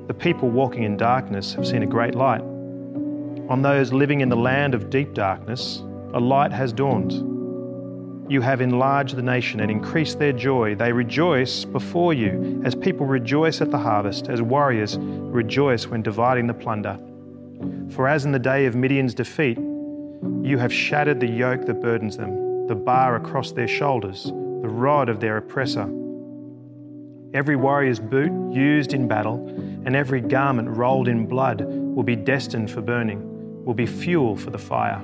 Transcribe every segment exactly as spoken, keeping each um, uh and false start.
The people walking in darkness have seen a great light. On those living in the land of deep darkness, a light has dawned. You have enlarged the nation and increased their joy. They rejoice before you, as people rejoice at the harvest, as warriors rejoice when dividing the plunder. For as in the day of Midian's defeat, you have shattered the yoke that burdens them, the bar across their shoulders, the rod of their oppressor. Every warrior's boot used in battle and every garment rolled in blood will be destined for burning, will be fuel for the fire.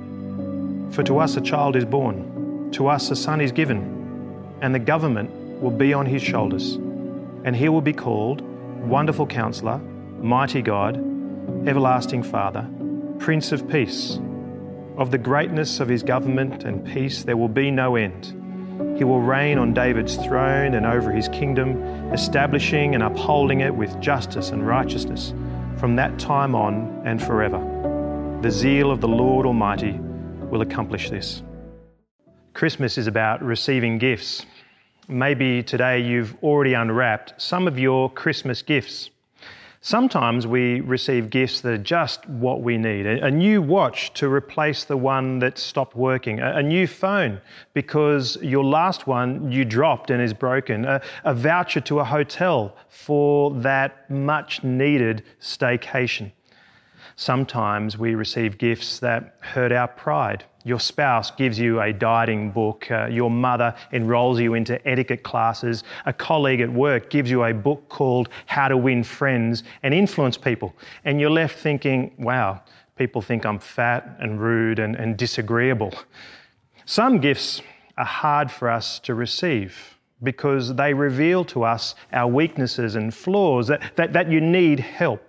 For to us a child is born, to us a son is given, and the government will be on his shoulders, and he will be called Wonderful Counselor, Mighty God, Everlasting Father, Prince of Peace. Of the greatness of his government and peace there will be no end. He will reign on David's throne and over his kingdom, establishing and upholding it with justice and righteousness from that time on and forever. The zeal of the Lord Almighty will accomplish this. Christmas is about receiving gifts. Maybe today you've already unwrapped some of your Christmas gifts. Sometimes we receive gifts that are just what we need. A new watch to replace the one that stopped working. A new phone because your last one you dropped and is broken. A, a voucher to a hotel for that much needed staycation. Sometimes we receive gifts that hurt our pride. Your spouse gives you a dieting book, uh, your mother enrolls you into etiquette classes, a colleague at work gives you a book called How to Win Friends and Influence People, and you're left thinking, wow, people think I'm fat and rude and, and disagreeable. Some gifts are hard for us to receive because they reveal to us our weaknesses and flaws, that, that, that you need help.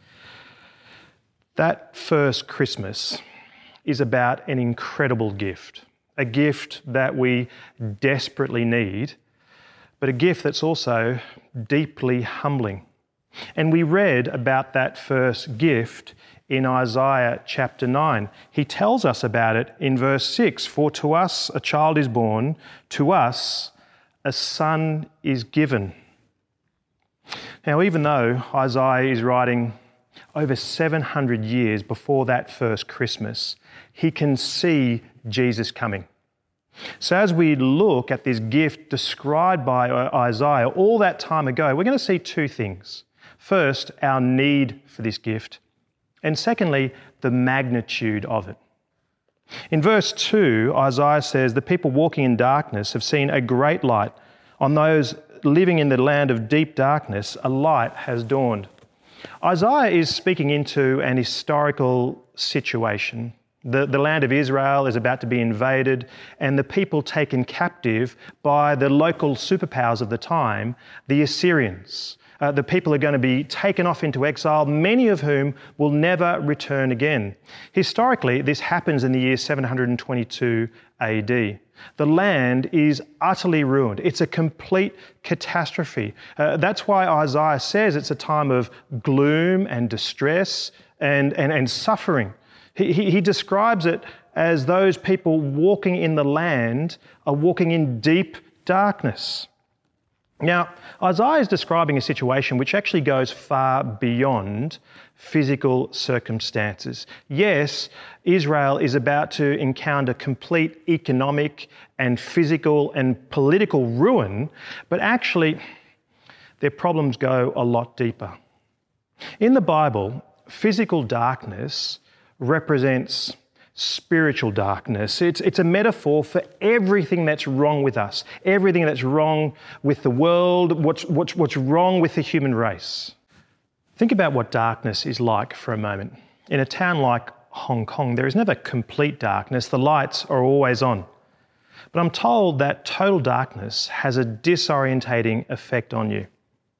That first Christmas is about an incredible gift, a gift that we desperately need, but a gift that's also deeply humbling. And we read about that first gift in Isaiah chapter nine. He tells us about it in verse six, "For to us a child is born, to us a son is given." Now, even though Isaiah is writing over seven hundred years before that first Christmas, he can see Jesus coming. So as we look at this gift described by Isaiah all that time ago, we're going to see two things. First, our need for this gift, and secondly, the magnitude of it. In verse two, Isaiah says, "The people walking in darkness have seen a great light. On those living in the land of deep darkness, a light has dawned." Isaiah is speaking into an historical situation. The, the land of Israel is about to be invaded and the people taken captive by the local superpowers of the time, the Assyrians. Uh, the people are going to be taken off into exile, many of whom will never return again. Historically, this happens in the year seven hundred twenty-two A D. The land is utterly ruined. It's a complete catastrophe. Uh, that's why Isaiah says it's a time of gloom and distress and, and, and suffering. He, he, he describes it as those people walking in the land are walking in deep darkness. Now, Isaiah is describing a situation which actually goes far beyond physical circumstances. Yes, Israel is about to encounter complete economic and physical and political ruin, but actually their problems go a lot deeper. In the Bible, physical darkness represents spiritual darkness. It's, it's a metaphor for everything that's wrong with us, everything that's wrong with the world, what's, what's, what's wrong with the human race. Think about what darkness is like for a moment. In a town like Hong Kong, there is never complete darkness. The lights are always on. But I'm told that total darkness has a disorientating effect on you.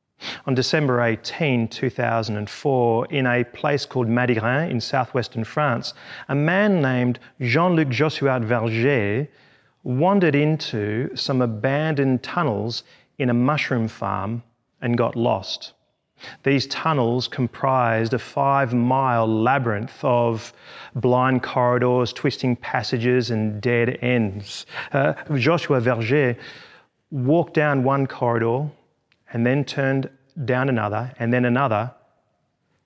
On December eighteenth, two thousand four, in a place called Madiran in southwestern France, a man named Jean-Luc Jossuat Verger wandered into some abandoned tunnels in a mushroom farm and got lost. These tunnels comprised a five-mile labyrinth of blind corridors, twisting passages and dead ends. Uh, Joshua Verger walked down one corridor and then turned down another and then another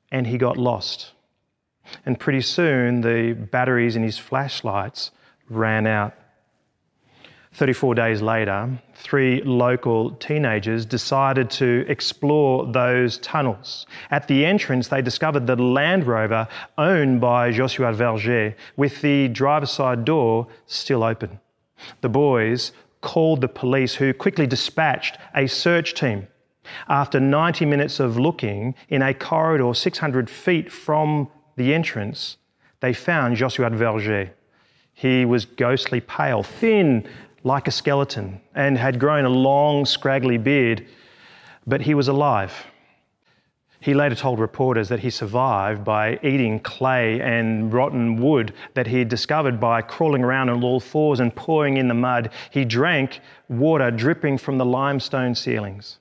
and he got lost. And pretty soon the batteries in his flashlights ran out. thirty-four days later, three local teenagers decided to explore those tunnels. At the entrance, they discovered the Land Rover owned by Joshua Verger, with the driver's side door still open. The boys called the police, who quickly dispatched a search team. After ninety minutes of looking in a corridor six hundred feet from the entrance, they found Joshua Verger. He was ghostly pale, thin like a skeleton, and had grown a long, scraggly beard, but he was alive. He later told reporters that he survived by eating clay and rotten wood that he had discovered by crawling around on all fours and pawing in the mud. He drank water dripping from the limestone ceilings.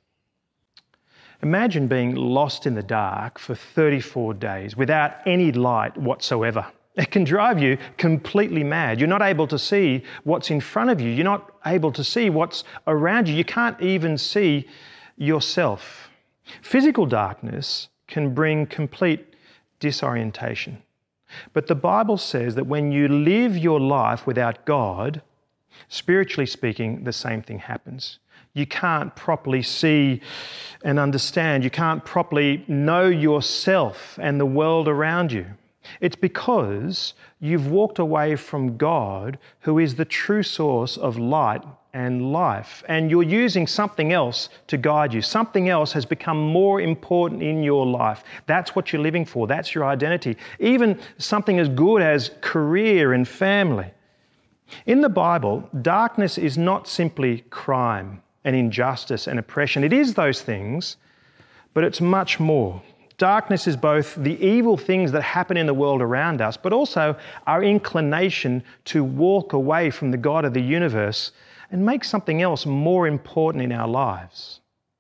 Imagine being lost in the dark for thirty-four days without any light whatsoever. It can drive you completely mad. You're not able to see what's in front of you. You're not able to see what's around you. You can't even see yourself. Physical darkness can bring complete disorientation. But the Bible says that when you live your life without God, spiritually speaking, the same thing happens. You can't properly see and understand. You can't properly know yourself and the world around you. It's because you've walked away from God, who is the true source of light and life, and you're using something else to guide you. Something else has become more important in your life. That's what you're living for. That's your identity. Even something as good as career and family. In the Bible, darkness is not simply crime and injustice and oppression. It is those things, but it's much more. Darkness is both the evil things that happen in the world around us, but also our inclination to walk away from the God of the universe and make something else more important in our lives.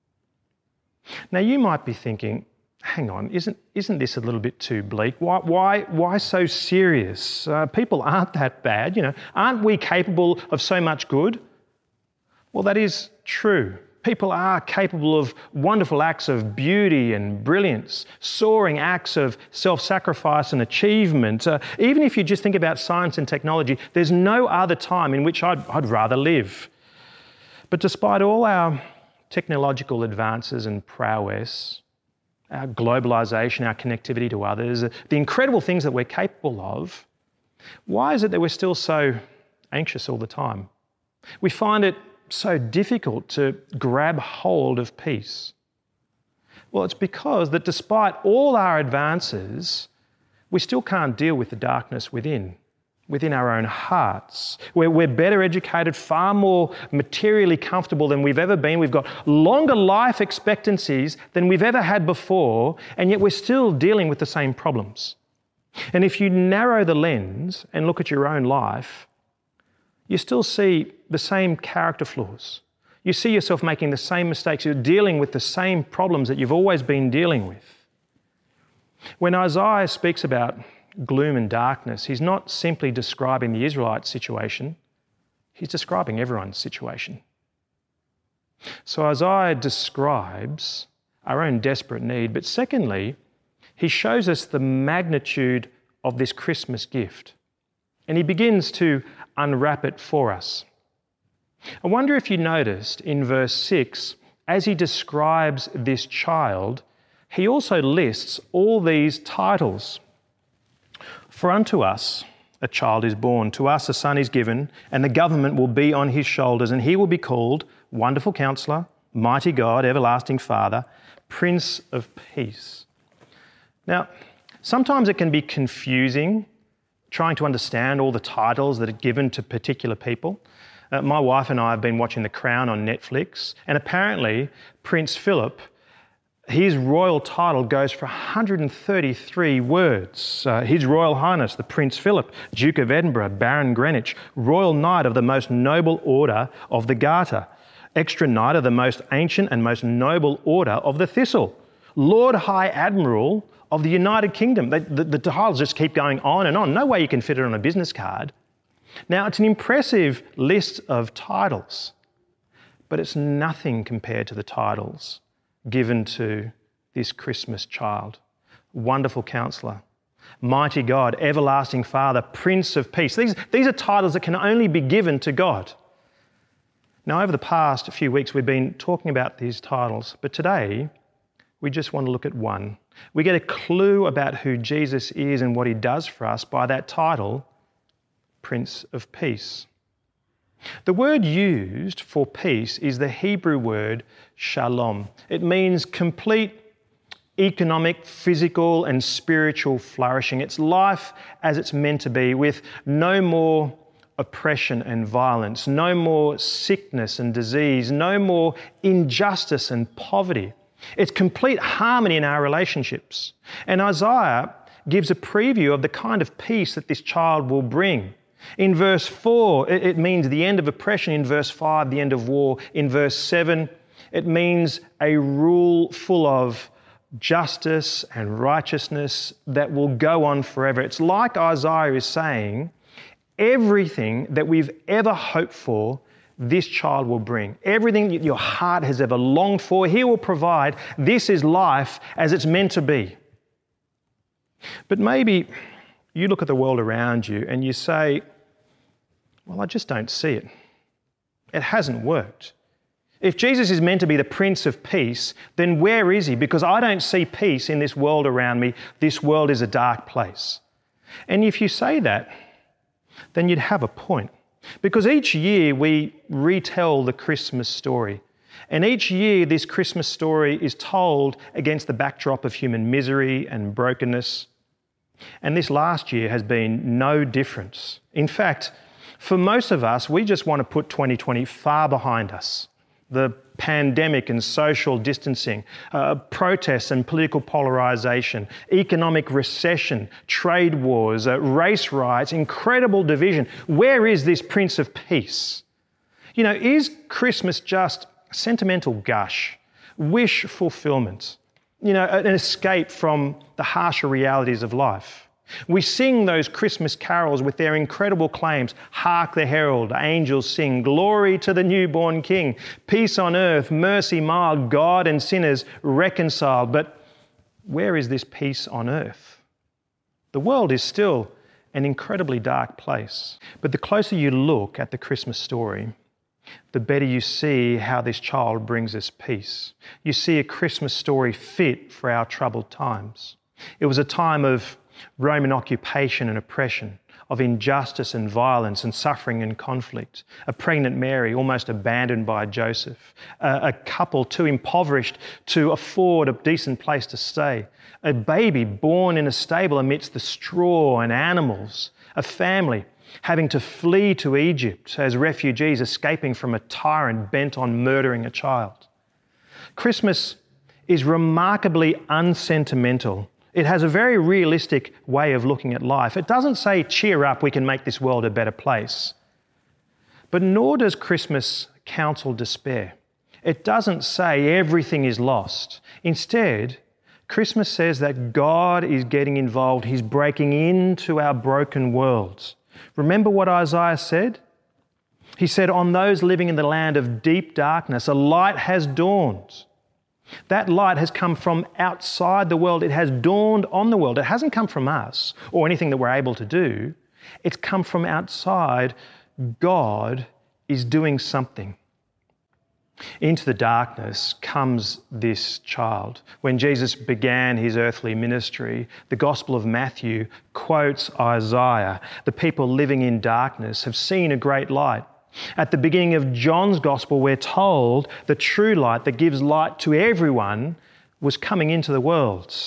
Now, you might be thinking, hang on, isn't, isn't this a little bit too bleak? Why, why, why so serious? Uh, people aren't that bad, you know. Aren't we capable of so much good? Well, that is true. People are capable of wonderful acts of beauty and brilliance, soaring acts of self-sacrifice and achievement. Uh, even if you just think about science and technology, there's no other time in which I'd, I'd rather live. But despite all our technological advances and prowess, our globalization, our connectivity to others, the incredible things that we're capable of, why is it that we're still so anxious all the time? We find it so difficult to grab hold of peace? Well, it's because that despite all our advances, we still can't deal with the darkness within, within our own hearts. We're, we're better educated, far more materially comfortable than we've ever been. We've got longer life expectancies than we've ever had before, and yet we're still dealing with the same problems. And if you narrow the lens and look at your own life, you still see the same character flaws. You see yourself making the same mistakes. You're dealing with the same problems that you've always been dealing with. When Isaiah speaks about gloom and darkness, he's not simply describing the Israelite situation, he's describing everyone's situation. So Isaiah describes our own desperate need, but secondly, he shows us the magnitude of this Christmas gift. And he begins to unwrap it for us. I wonder if you noticed in verse six, as he describes this child, he also lists all these titles. For unto us a child is born, to us a son is given, and the government will be on his shoulders, and he will be called Wonderful Counselor, Mighty God, Everlasting Father, Prince of Peace. Now, sometimes it can be confusing trying to understand all the titles that are given to particular people. Uh, my wife and I have been watching The Crown on Netflix, and apparently Prince Philip, his royal title goes for one hundred thirty-three words. Uh, His Royal Highness, the Prince Philip, Duke of Edinburgh, Baron Greenwich, Royal Knight of the Most Noble Order of the Garter, Extra Knight of the Most Ancient and Most Noble Order of the Thistle, Lord High Admiral of the United Kingdom. They, the, the titles just keep going on and on. No way you can fit it on a business card. Now, it's an impressive list of titles, but it's nothing compared to the titles given to this Christmas child. Wonderful Counselor, Mighty God, Everlasting Father, Prince of Peace. These, these are titles that can only be given to God. Now, over the past few weeks, we've been talking about these titles, but today we just want to look at one. We get a clue about who Jesus is and what he does for us by that title, Prince of Peace. The word used for peace is the Hebrew word shalom. It means complete economic, physical and spiritual flourishing. It's life as it's meant to be, with no more oppression and violence, no more sickness and disease, no more injustice and poverty. It's complete harmony in our relationships. And Isaiah gives a preview of the kind of peace that this child will bring. In verse four, it means the end of oppression. In verse five, the end of war. In verse seven, it means a rule full of justice and righteousness that will go on forever. It's like Isaiah is saying, everything that we've ever hoped for, this child will bring. Everything that your heart has ever longed for, he will provide. This is life as it's meant to be. But maybe you look at the world around you and you say, well, I just don't see it. It hasn't worked. If Jesus is meant to be the Prince of Peace, then where is he? Because I don't see peace in this world around me. This world is a dark place. And if you say that, then you'd have a point. Because each year we retell the Christmas story. And each year this Christmas story is told against the backdrop of human misery and brokenness. And this last year has been no difference. In fact, for most of us, we just want to put twenty twenty far behind us. The pandemic and social distancing, uh, protests and political polarisation, economic recession, trade wars, uh, race riots, incredible division. Where is this Prince of Peace? You know, is Christmas just sentimental gush, wish fulfilment, you know, an escape from the harsher realities of life? We sing those Christmas carols with their incredible claims. Hark the herald, angels sing, glory to the newborn King, peace on earth, mercy mild, God and sinners reconciled. But where is this peace on earth? The world is still an incredibly dark place. But the closer you look at the Christmas story, the better you see how this child brings us peace. You see a Christmas story fit for our troubled times. It was a time of Roman occupation and oppression, of injustice and violence and suffering and conflict, a pregnant Mary almost abandoned by Joseph, a, a couple too impoverished to afford a decent place to stay, a baby born in a stable amidst the straw and animals, a family having to flee to Egypt as refugees escaping from a tyrant bent on murdering a child. Christmas is remarkably unsentimental. It has a very realistic way of looking at life. It doesn't say, cheer up, we can make this world a better place. But nor does Christmas counsel despair. It doesn't say everything is lost. Instead, Christmas says that God is getting involved. He's breaking into our broken worlds. Remember what Isaiah said? He said, on those living in the land of deep darkness, a light has dawned. That light has come from outside the world. It has dawned on the world. It hasn't come from us or anything that we're able to do. It's come from outside. God is doing something. Into the darkness comes this child. When Jesus began his earthly ministry, the Gospel of Matthew quotes Isaiah. The people living in darkness have seen a great light. At the beginning of John's Gospel, we're told the true light that gives light to everyone was coming into the world.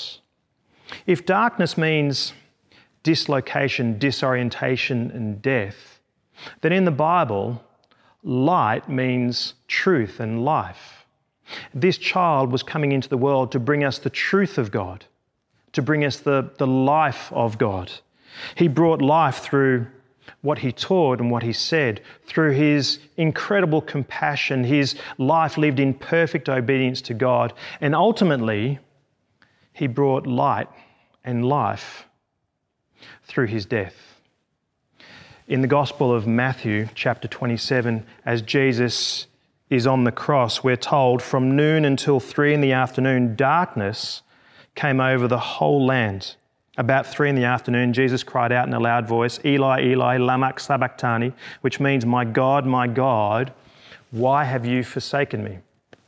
If darkness means dislocation, disorientation, and death, then in the Bible, light means truth and life. This child was coming into the world to bring us the truth of God, to bring us the, the life of God. He brought life through what he taught and what he said, through his incredible compassion, his life lived in perfect obedience to God, and ultimately, he brought light and life through his death. In the Gospel of Matthew, chapter twenty-seven, as Jesus is on the cross, we're told, from noon until three in the afternoon, darkness came over the whole land. About three in the afternoon, Jesus cried out in a loud voice, Eli, Eli, lama sabachthani, which means, my God, my God, why have you forsaken me?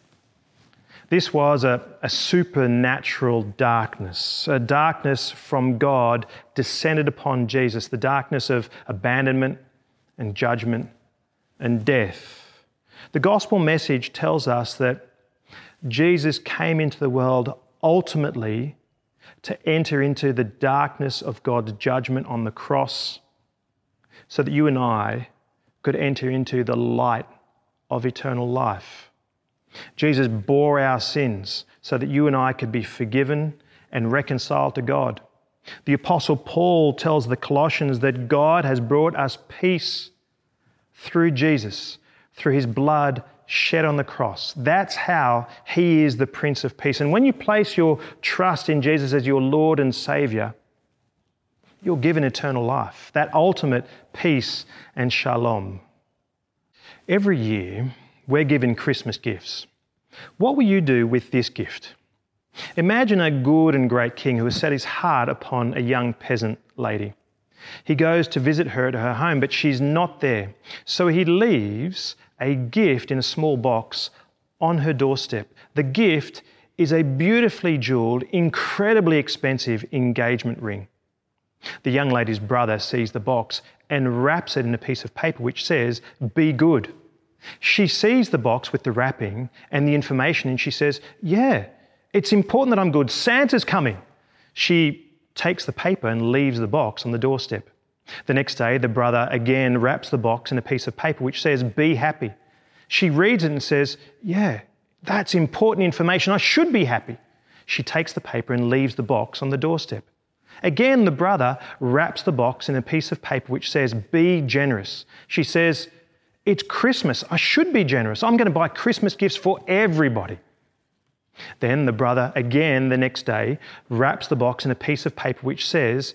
This was a, a supernatural darkness, a darkness from God descended upon Jesus, the darkness of abandonment and judgment and death. The gospel message tells us that Jesus came into the world ultimately to enter into the darkness of God's judgment on the cross so that you and I could enter into the light of eternal life. Jesus bore our sins so that you and I could be forgiven and reconciled to God. The Apostle Paul tells the Colossians that God has brought us peace through Jesus, through his blood shed on the cross. That's how he is the Prince of Peace. And when you place your trust in Jesus as your Lord and Saviour, you're given eternal life, that ultimate peace and shalom. Every year, we're given Christmas gifts. What will you do with this gift? Imagine a good and great king who has set his heart upon a young peasant lady. He goes to visit her at her home, but she's not there. So he leaves a gift in a small box on her doorstep. The gift is a beautifully jeweled, incredibly expensive engagement ring. The young lady's brother sees the box and wraps it in a piece of paper which says, "Be good." She sees the box with the wrapping and the information and she says, yeah, it's important that I'm good. Santa's coming. She takes the paper and leaves the box on the doorstep. The next day, the brother again wraps the box in a piece of paper which says, be happy. She reads it and says, yeah, that's important information. I should be happy. She takes the paper and leaves the box on the doorstep. Again, the brother wraps the box in a piece of paper which says, be generous. She says, it's Christmas. I should be generous. I'm going to buy Christmas gifts for everybody. Then the brother, again the next day, wraps the box in a piece of paper which says,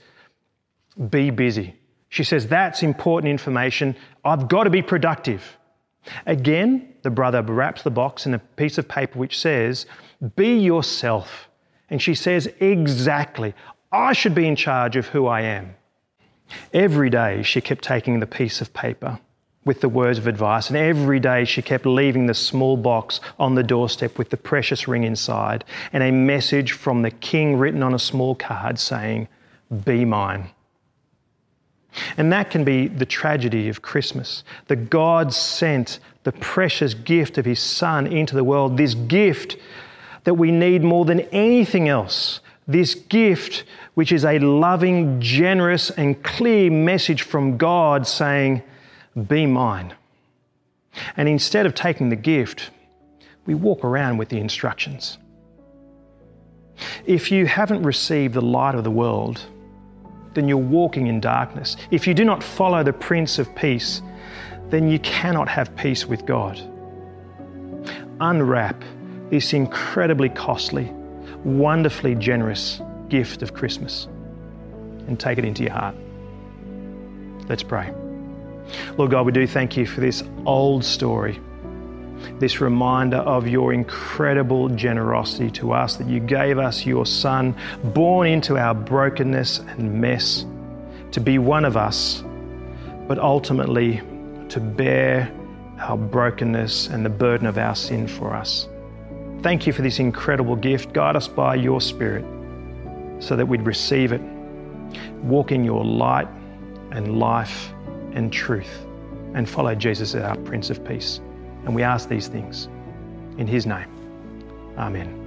be busy. She says, that's important information. I've got to be productive. Again, the brother wraps the box in a piece of paper which says, be yourself. And she says, exactly. I should be in charge of who I am. Every day she kept taking the piece of paper with the words of advice, and every day she kept leaving the small box on the doorstep with the precious ring inside and a message from the king written on a small card saying, be mine. And that can be the tragedy of Christmas, that God sent the precious gift of his Son into the world, this gift that we need more than anything else, this gift which is a loving, generous and clear message from God saying, be mine. And instead of taking the gift, we walk around with the instructions. If you haven't received the light of the world, then you're walking in darkness. If you do not follow the Prince of Peace, then you cannot have peace with God. Unwrap this incredibly costly, wonderfully generous gift of Christmas and take it into your heart. Let's pray. Lord God, we do thank you for this old story, this reminder of your incredible generosity to us, that you gave us your Son, born into our brokenness and mess, to be one of us, but ultimately to bear our brokenness and the burden of our sin for us. Thank you for this incredible gift. Guide us by your Spirit so that we'd receive it, walk in your light and life and truth, and follow Jesus as our Prince of Peace. And we ask these things in his name. Amen.